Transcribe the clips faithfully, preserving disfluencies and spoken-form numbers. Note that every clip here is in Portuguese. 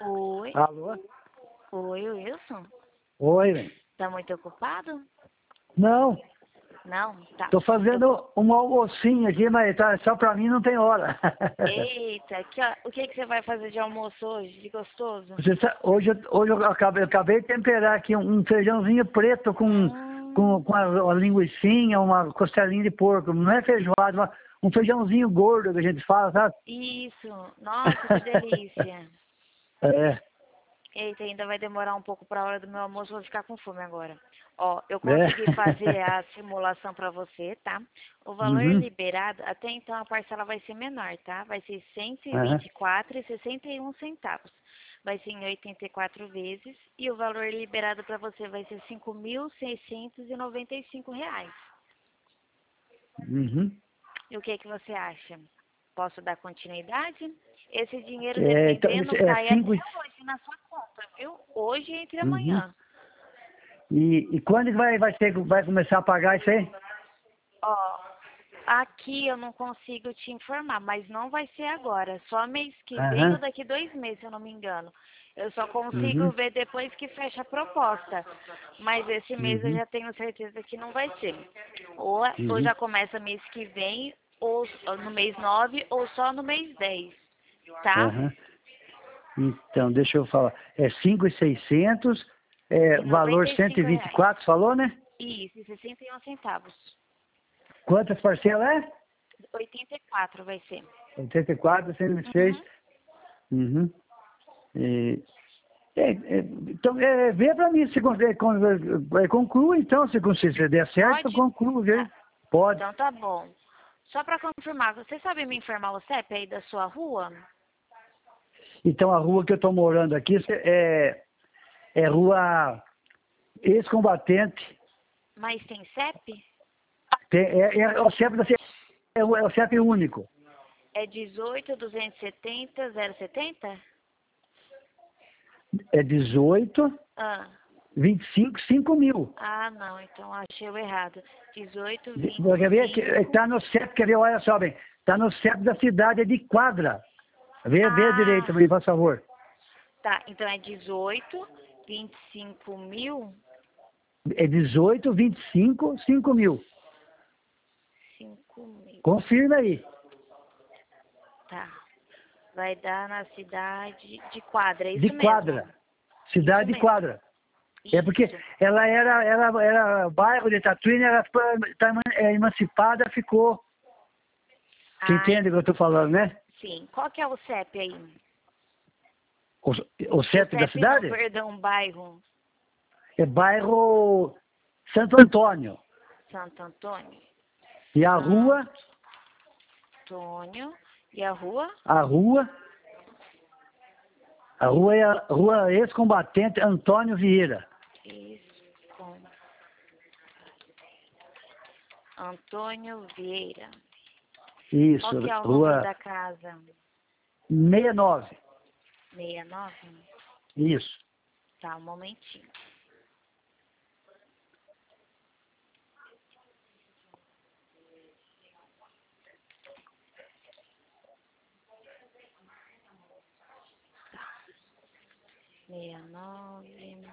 Oi. Alô? Oi, Wilson. Oi, velho. Tá muito ocupado? Não, Não? Tá. tô fazendo um almocinho aqui, mas tá, só pra mim não tem hora. Eita, aqui, ó. O que, que você vai fazer de almoço hoje, de gostoso? Você sa- hoje, eu- hoje eu, acabei, eu acabei de temperar aqui um, um feijãozinho preto com, com, Hum, com a, uma linguicinha, uma costelinha de porco. Não é feijoada, uma- um feijãozinho gordo que a gente fala, sabe? isso. Nossa, que delícia. É, Eita, ainda vai demorar um pouco para a hora do meu almoço, vou ficar com fome agora. Ó, eu é. consegui fazer a simulação para você, tá? O valor Uhum, liberado, até então a parcela vai ser menor, tá? Vai ser cento e aham. vinte e quatro reais e sessenta e um centavos. Vai ser em oitenta e quatro vezes e o valor liberado para você vai ser cinco mil seiscentos e noventa e cinco reais. Uhum. E o que que você acha? Posso dar continuidade? Esse dinheiro, É, então, dependendo, isso é cai até cinco. hoje na sua conta, viu? Hoje entre Uhum. amanhã. E, e quando que vai, vai, ser, vai começar a pagar isso aí? Ó, aqui eu não consigo te informar, mas não vai ser agora. Só mês que vem ou Aham. daqui dois meses, se eu não me engano. Eu só consigo Uhum. ver depois que fecha a proposta. Mas esse mês eu Uhum. já tenho certeza que não vai ser. Ou, ou Uhum. já começa mês que vem, ou ou no mês nove, ou só no mês dez. Tá? Aham. Então, deixa eu falar. É cinco mil e seiscentos, é, E valor noventa e cento e cinco vinte e reais. quatro, falou, né? Isso, e sessenta e um centavos. Quantas parcelas é? oitenta e quatro vai ser. oitenta e quatro, cento e vinte e seis. Uhum. Uhum. E, é, é, então, é, vê pra mim se con- é, con- é, conclua, então, se, con- se der certo, eu Pode? concluo, Tá. viu? Pode. Então tá bom. Só para confirmar, você sabe me informar o C E P aí da sua rua? Então, a rua que eu tô morando aqui é, é rua ex-combatente. Mas tem C E P? Tem- É, é, é o C E P da, é o é o C E P único. É dezoito, duzentos e setenta, zero setenta? É dezoito, Ah. vinte e cinco, cinco mil. Ah, não, então achei o errado. dezoito, Quer ver? Que- vinte e cinco. Tá no C E P, quer ver? Olha só, bem. Tá no C E P da cidade, é de Quadra. Vê, vê direito, Ah, por favor. tá. Então é dezoito, vinte e cinco mil, É dezoito, vinte e cinco, cinco mil. cinco mil. Confirma aí. Tá. Vai dar na cidade de Quadra, é De isso mesmo. Quadra. Isso Cidade de mesmo. Quadra. É porque Isso. ela era, era, era bairro de Tatuíne, ela foi tá é, emancipada, ficou. Você Ah, entende o que eu tô falando, né? sim. Qual que é o C E P aí? O, o O C E P da C E P não, cidade perdão, bairro é bairro Santo Antônio. Santo Antônio. E a Santo rua, Antônio. E a rua? a rua, a rua é a rua ex-combatente Antônio Vieira. Isso. Com Antônio Vieira. Isso, Qual que é o número rua da casa? sessenta e nove. sessenta e nove? Isso. Tá, um momentinho. sessenta e nove.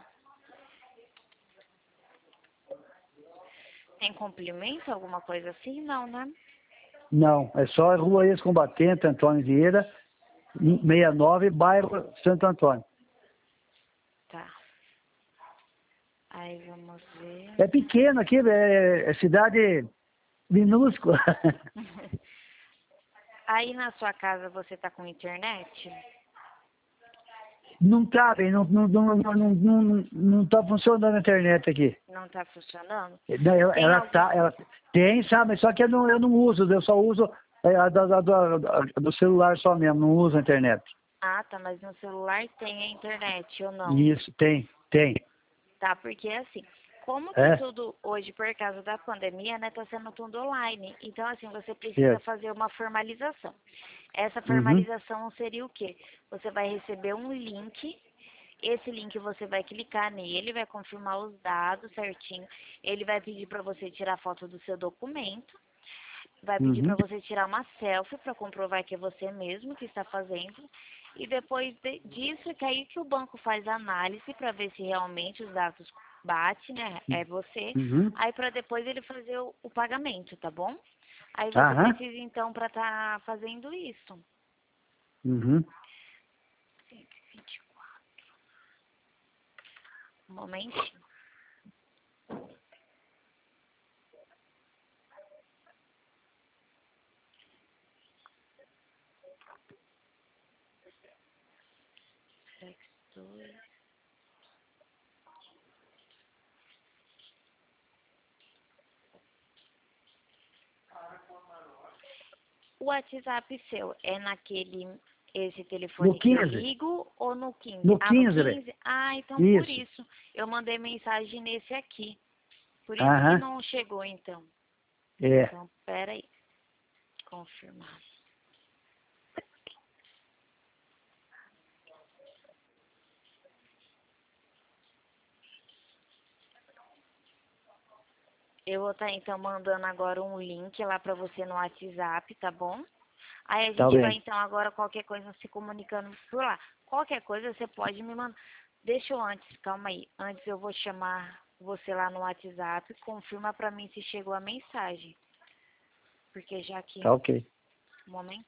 Tem complemento, alguma coisa assim? Não, né? Não, é só a rua ex-combatente Antônio Vieira, sessenta e nove, bairro Santo Antônio. Tá. Aí vamos ver. É pequeno aqui, é, é cidade minúscula. Aí na sua casa você tá com internet? Não tá, bem, não, não, não, não, não, não, não tá funcionando a internet aqui. Não tá funcionando? Não, Ela, Tem ela algum... tá, ela tem, sabe, só que eu não, eu não uso, eu só uso é, a da, da, da- da- do celular só mesmo, não uso a internet. Ah, tá, mas no celular tem a internet ou não? Isso, tem, tem. Tá, porque assim, como que É, tudo hoje, por causa da pandemia, né, tá sendo tudo online. Então, assim, você precisa certo. fazer uma formalização. Essa Uhum, formalização seria o quê? Você vai receber um link, esse link você vai clicar nele, vai confirmar os dados certinho. Ele vai pedir para você tirar foto do seu documento, vai pedir uhum, para você tirar uma selfie para comprovar que é você mesmo que está fazendo. E depois de, disso, é que aí que o banco faz a análise para ver se realmente os dados batem, né? É você. Uhum. Aí para depois ele fazer o, o pagamento, tá bom? Aí você Aham. precisa então para estar fazendo isso. Uhum. cento e vinte e quatro. Um momentinho. dois. O WhatsApp seu é naquele, esse No telefone que eu quinze. ligo ou no quinze? No Ah, no quinze, velho. quinze? Ah, então por Isso. isso. Eu mandei mensagem nesse aqui. Por isso que Aham. não chegou, então. É. Então, pera aí. Confirmar. Eu vou estar, então, mandando agora um link lá para você no WhatsApp, tá bom? Aí a Tá gente vai, bem. então, agora qualquer coisa se comunicando por lá. Qualquer coisa você pode me mandar. Deixa eu antes, calma aí. Antes eu vou chamar você lá no WhatsApp. Confirma para mim se chegou a mensagem. Porque já que... Tá ok. Um momento.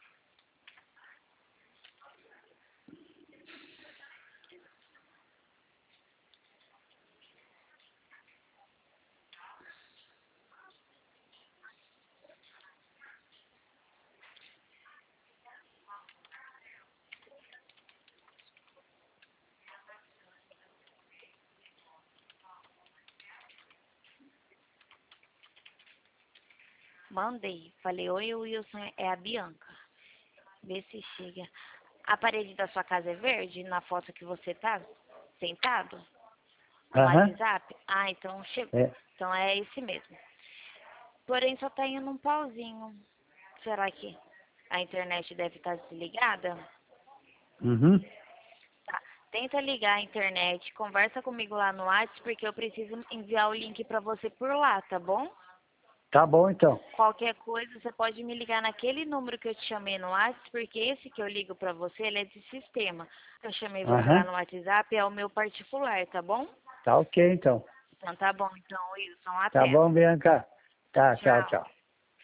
Mandei. Falei, oi, Wilson, é a Bianca. Vê se chega. A parede da sua casa é verde na foto que você tá sentado? No Aham. WhatsApp? Ah, então chegou. É. Então é esse mesmo. Porém, só tá indo um pauzinho. Será que a internet deve estar desligada? Uhum. Tá. Tenta ligar a internet, conversa comigo lá no WhatsApp, porque eu preciso enviar o link pra você por lá, tá bom? Tá bom, então. Qualquer coisa, você pode me ligar naquele número que eu te chamei no WhatsApp, porque esse que eu ligo pra você, ele é de sistema. Eu chamei você lá Aham. no WhatsApp, é o meu particular, tá bom? Tá ok, então. Então tá bom, então, Wilson, Tá até. bom, Bianca. Tá, tchau, Tchau. tchau.